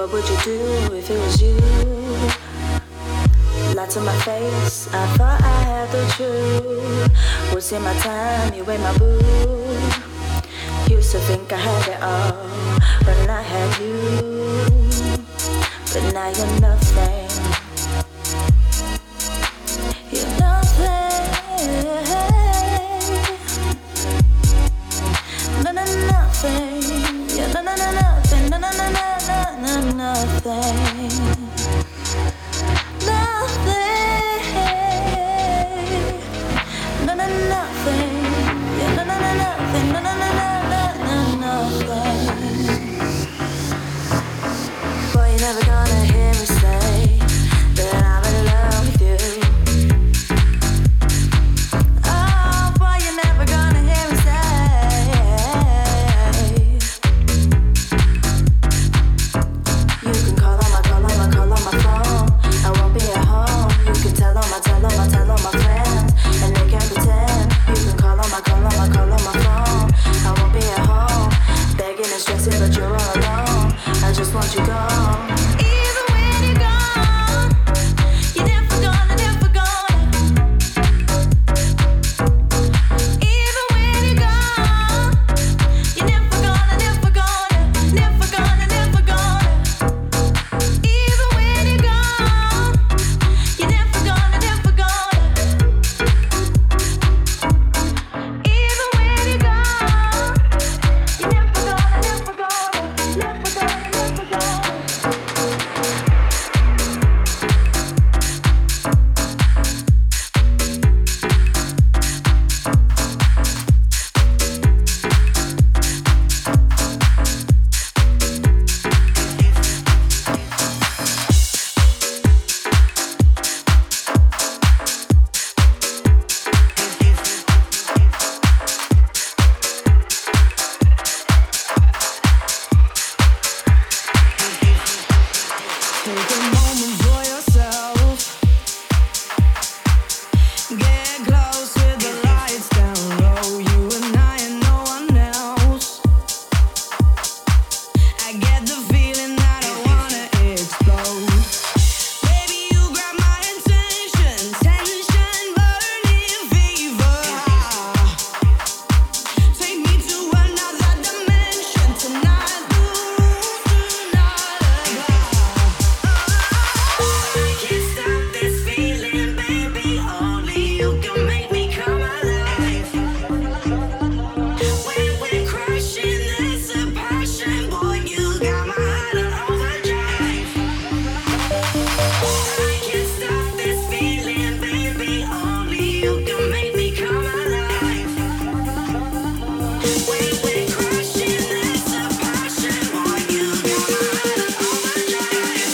What would you do if it was you? Light to my face, I thought I had the truth. Wasting my time, you ain't my boo. Used to think I had it all when I had you, but now you're nothing. You're nothing. No, no, nothing. Yeah, no, no, no, nothing. No, no, no, no, no, no, nothing. Nothing. No, no, nothing. Yeah, no, no, no, nothing. No, no, no, no, no, no, nothing. Boy, you're never gonna hear me say that I'm in love with you. Oh, boy, you're never gonna hear me say. You can call on my phone. I won't be at home. You can tell on my friends, and they can pretend. You can call on my phone. I won't be at home. Begging and stressing, but you're all alone. I just want you gone. Even when you're gone, you're never gonna, never gonna. Even when you're gone, you're never gonna, never gonna, never gonna, never gonna. Even when you're gone, you're never gonna, never gonna. Even when you're gone, you're never gonna, never gonna, never gonna, never gonna. Take a moment for yourself. Get close with the lights down low. You and I and no one else. I get the feeling that I wanna explode. Baby, you grab my attention. Tension burning fever. Take me to another dimension. Tonight the room's tonight about. I can't stop this feeling, baby. Only you can make me come alive. When we're crashing, there's a passion, boy. You got my heart on overdrive. I can't stop this feeling, baby. Only you can make me come alive. When we're crashing, there's a passion, boy. You got my heart on overdrive.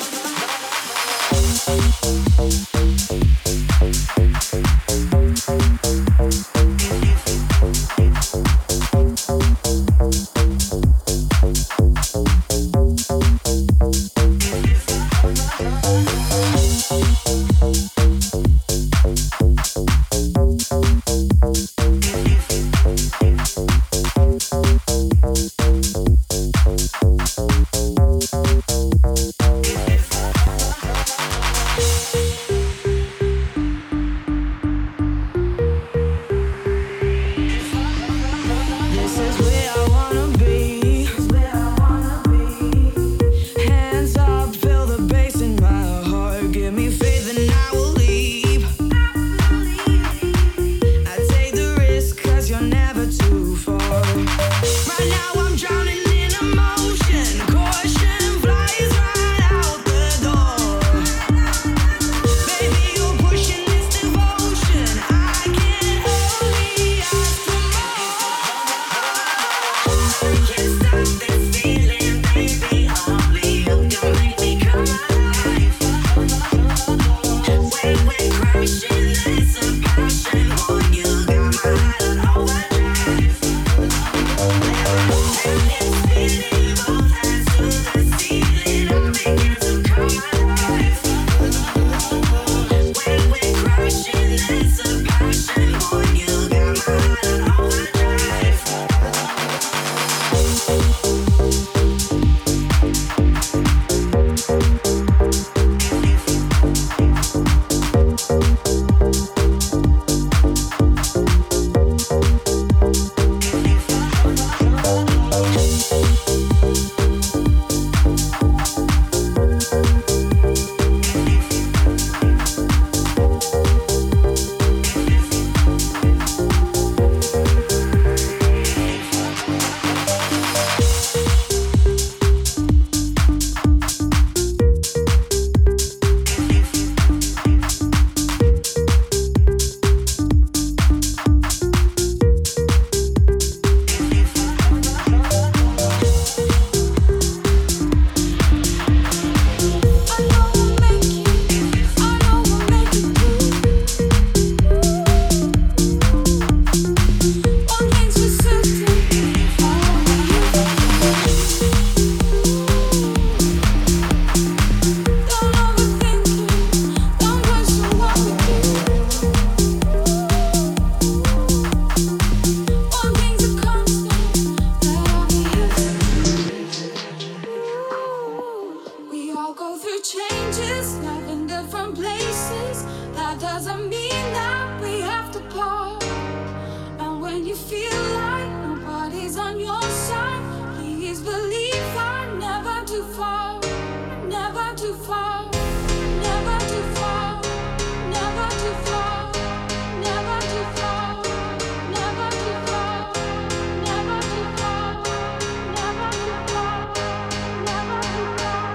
This is where I wanna be. Hands up, feel the bass in my heart. Give me faith and I will leave. I take the risk 'cause you're never too far. Right now I'm drowning in emotion. Caution flies right out the door. Baby, you're pushing this devotion. I can only ask for more. I can't stop this feeling, baby. Only you can make me come alive. doesn't mean that we have to part. And when you feel like nobody's on your side, please believe I'm never too far, never too far, never too far, never too far, never too far, never too far, never too far, never too far, never too far.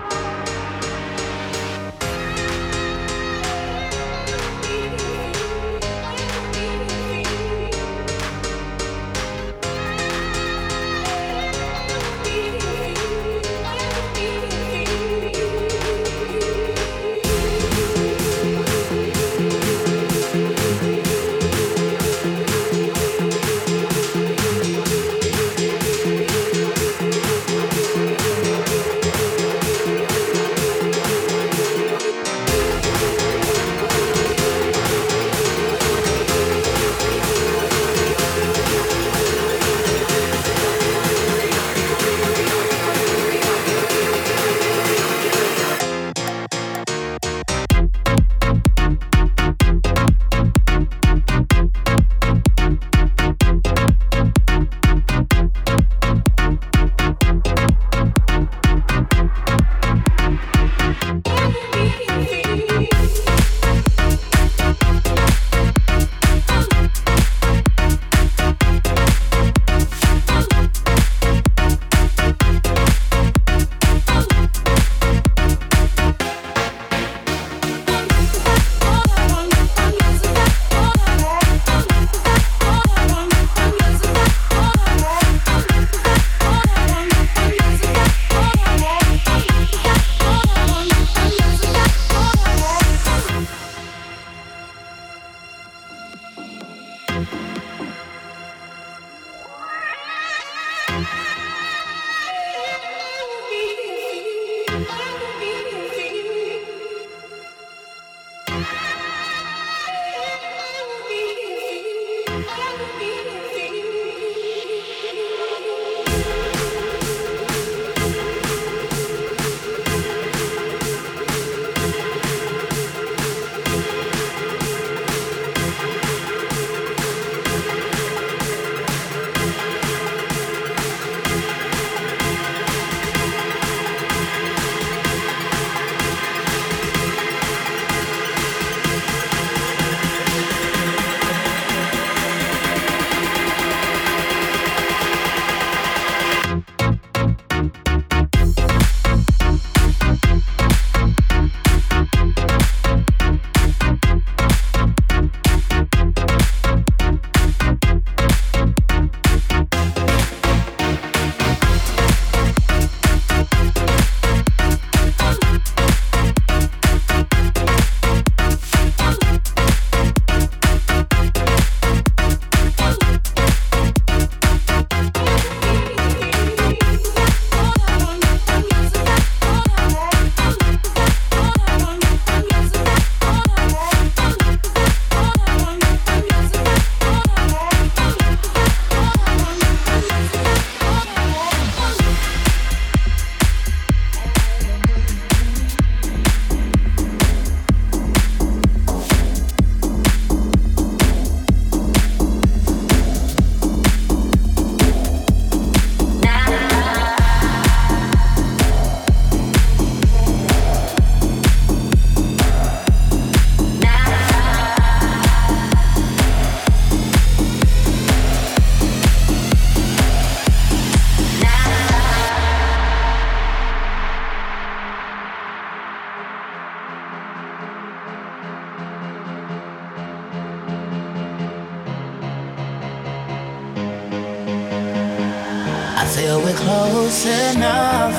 Till we're close enough,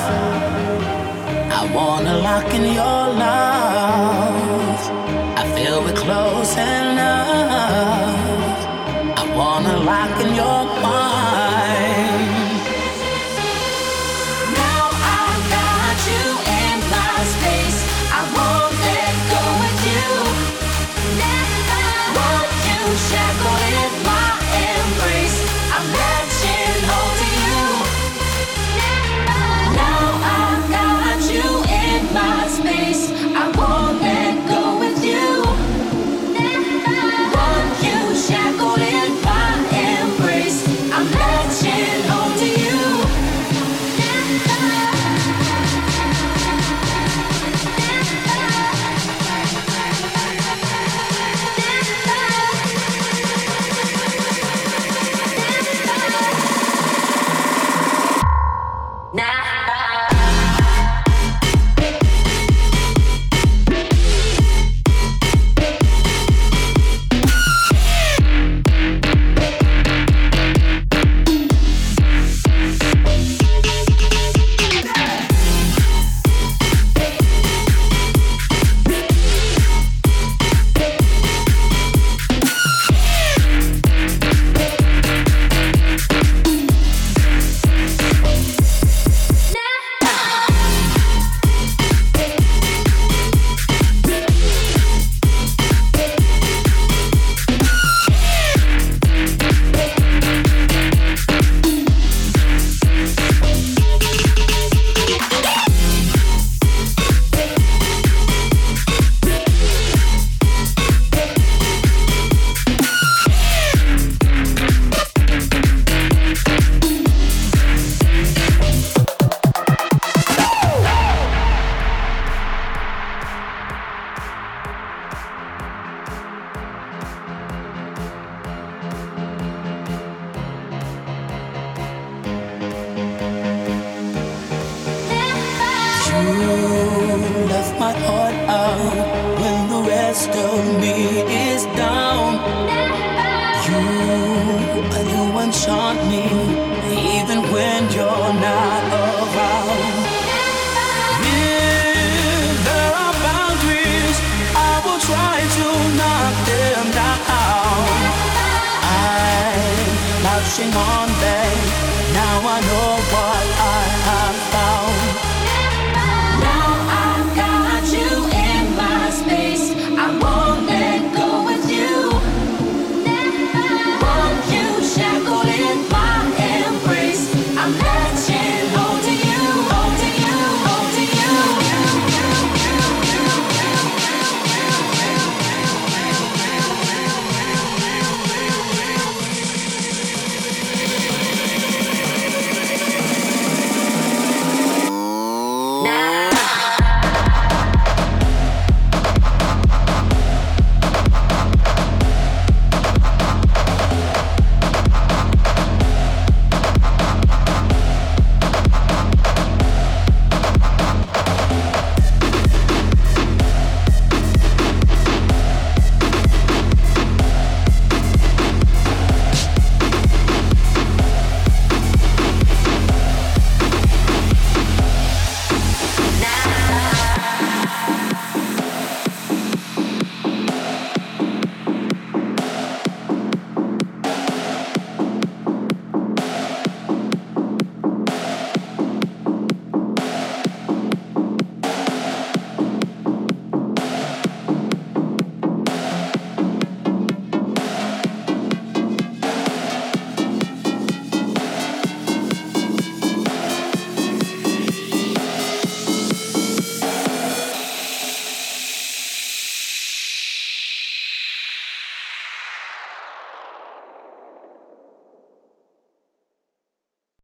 I wanna lock in your love. I feel we're close enough, I wanna lock in your mind. Now I've got you in my space, I won't let go of you. Want you shackled in my embrace, I'm latching hold to you. Now I've got you in my space, I left my heart out when the rest of me is down. You enchant me even when you're not around. If there are boundaries, I will try to knock them down. I'm marching on them. Now I know what I